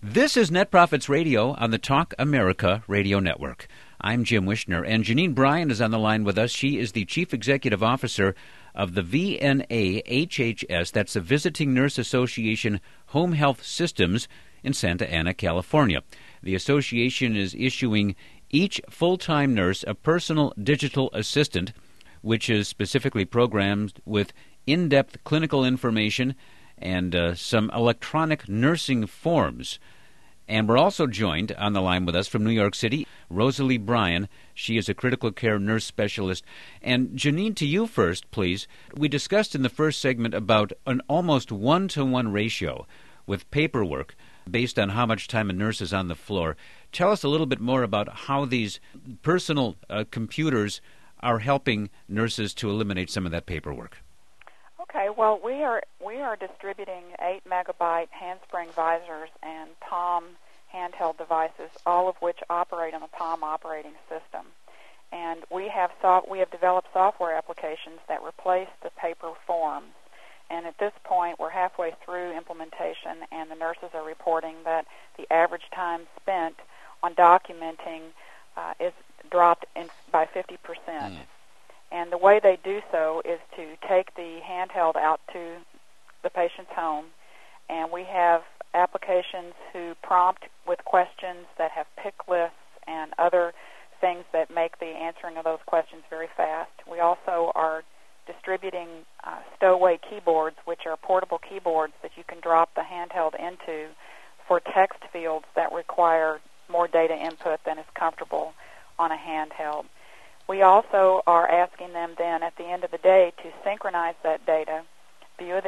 This is Net Profits Radio on the Talk America Radio Network. I'm Jim Wishner, and Janine Bryan is on the line with us. She is the Chief Executive Officer of the VNA-HHS, that's the Visiting Nurse Association Home Health Systems in Santa Ana, California. The association is issuing each full-time nurse a personal digital assistant, which is specifically programmed with in-depth clinical information and some electronic nursing forms. And we're also joined on the line with us from New York City, Rosalie Bryan. She is a critical care nurse specialist. And Janine, to you first, please. We discussed in the first segment about an almost one-to-one ratio with paperwork based on how much time a nurse is on the floor. Tell us a little bit more about how these personal computers are helping nurses to eliminate some of that paperwork. Okay, well, we are distributing 8 megabyte handspring visors and Palm handheld devices, all of which operate on the Palm operating system. And we have developed software applications that replace the paper forms. And at this point, we're halfway through implementation, and the nurses are reporting that the average time spent on documenting is dropped by 50%. And the way they do so is to take the handheld out to the patient's home, and we have applications who prompt with questions that have pick lists and other things that make the answering of those questions very fast. We also are distributing stowaway keyboards, which are portable keyboards that you can drop the handheld into for text fields that require more data input than is comfortable on a handheld. We also are asking them then at the end of the day to synchronize that data via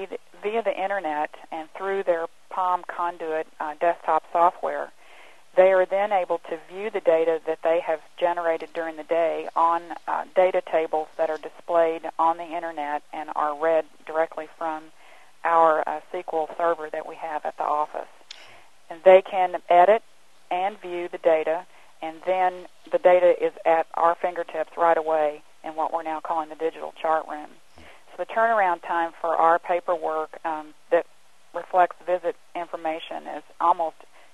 the Internet and through their Palm Conduit desktop software. They are then able to view the data that they have generated during the day on data tables that are displayed on the Internet and are read directly from our SQL server that we have at the office. And they can edit and view the data, and then the data is at our fingertips right away in what we're now calling the digital chart room. So the turnaround time for our paperwork that reflects visit information is almost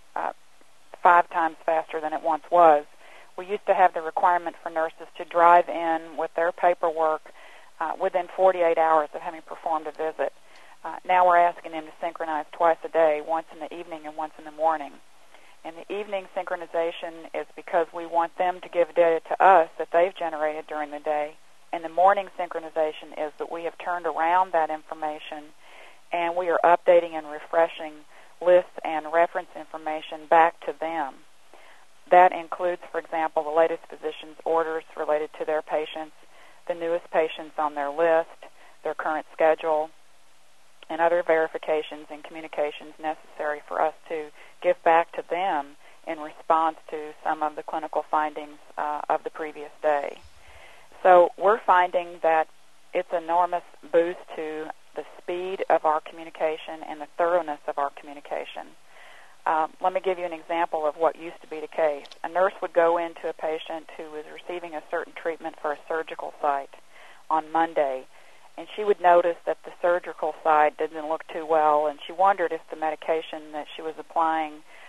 5 times faster than it once was. We used to have the requirement for nurses to drive in with their paperwork within 48 hours of having performed a visit. Now we're asking them to synchronize twice a day, once in the evening and once in the morning. And the evening synchronization is because we want them to give data to us that they've generated during the day. And the morning synchronization is that we have turned around that information and we are updating and refreshing lists and reference information back to them. That includes, for example, the latest physician's orders related to their patients, the newest patients on their list, their current schedule, and other verifications and communications necessary for us to give back to them in response to some of the clinical findings of the previous day. So we're finding that it's an enormous boost to the speed of our communication and the thoroughness of our communication. Let me give you an example of what used to be the case. A nurse would go into a patient who was receiving a certain treatment for a surgical site on Monday, and she would notice that the surgical side didn't look too well, and she wondered if the medication that she was applying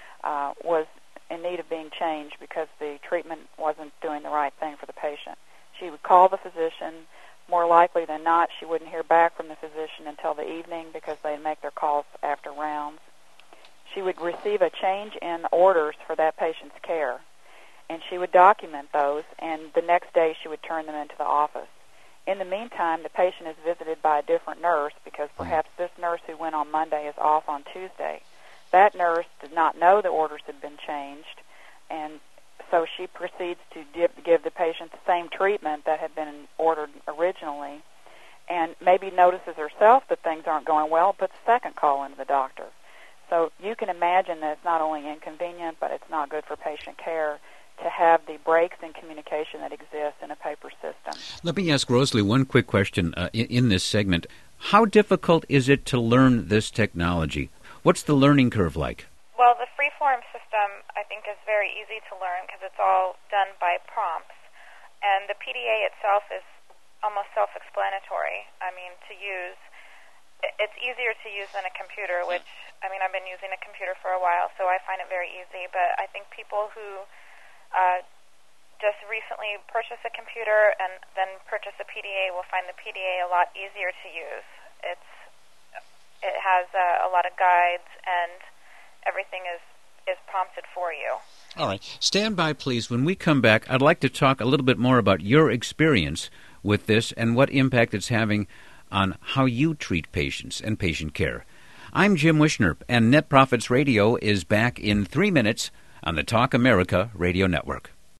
was in need of being changed because the treatment wasn't doing the right thing for the patient. She would call the physician. More likely than not, she wouldn't hear back from the physician until the evening because they'd make their calls after rounds. She would receive a change in orders for that patient's care, and she would document those, and the next day she would turn them into the office. In the meantime, the patient is visited by a different nurse because perhaps this nurse who went on Monday is off on Tuesday. That nurse did not know the orders had been changed, and so she proceeds to give the patient the same treatment that had been ordered originally, and maybe notices herself that things aren't going well, puts a second call into the doctor. So you can imagine that it's not only inconvenient, but it's not good for patient care to have the breaks in communication that exist in a paper system. Let me ask Rosalie one quick question in this segment. How difficult is it to learn this technology? What's the learning curve like? Well, the freeform system, I think, is very easy to learn because it's all done by prompts. And the PDA itself is almost self-explanatory. I mean, to use, it's easier to use than a computer, which I mean, I've been using a computer for a while, so I find it very easy. But I think people who just recently purchase a computer and then purchase a PDA will find the PDA a lot easier to use. It has a lot of guides, and everything is prompted for you. All right. Stand by, please. When we come back, I'd like to talk a little bit more about your experience with this and what impact it's having on how you treat patients and patient care. I'm Jim Wishner, and Net Profits Radio is back in 3 minutes on the Talk America Radio Network.